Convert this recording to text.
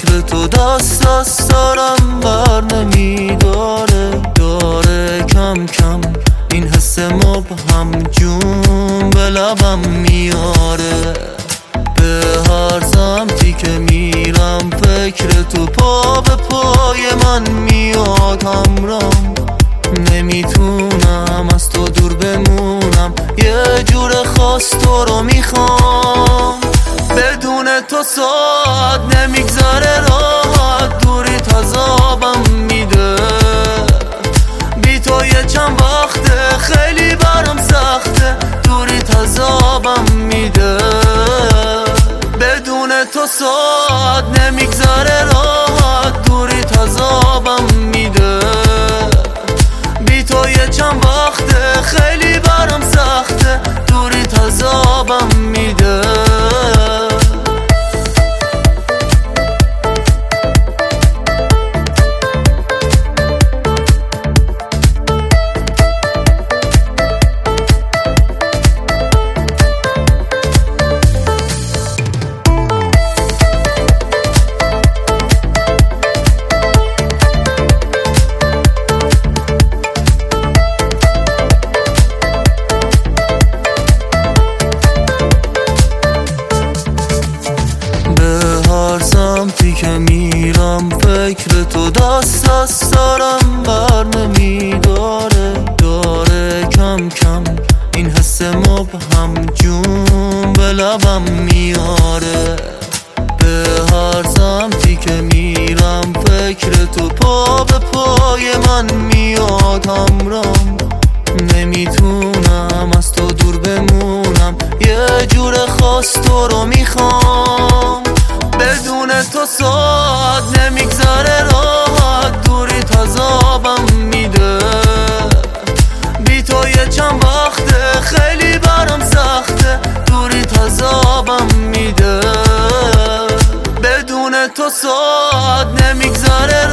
فکر تو دست دارم بر نمیداره، داره کم کم این حس مبهم جون به لبم میاره. به هر سمتی که میرم فکر تو پا به پای من میاد همرام. نمیتونم از تو دور بمونم، یه جور خاص تو رو میخوام. بدون تو ساعت نمیگذره راحت، دوری تازابم میده. بی تو یه چند وقته خیلی برام سخته، دوری تازابم میده. بدون تو ساعت نمیگذره راحت، دوری تازابم میده. بی تو یه چند وقته خیلی برام سخته، دوری تازابم میده. سمتی که میرم فکر تو دست دارم بر نمیداره، داره کم کم این حس مبهم جون به لبم میاره. به هر سمتی که میرم فکر تو پا به پای من میاد همرام. نمیتونم از تو دور بمونم، یه جور خاص تو رو میخوام. بدون تو ساعت نمیگذره راحت، دوری تازابم میده. بی تو یه چند وقته خیلی برام سخته، دوری تازابم میده. بدون تو ساعت نمیگذره